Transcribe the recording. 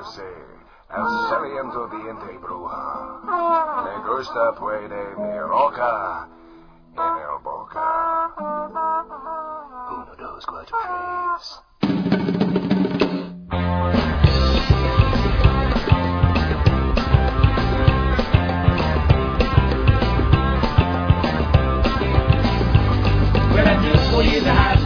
sé, el saliendo diente y bruja. Le gusta puede mi roca en el boca. 1, 2, 4, 3. Well, I just told you the house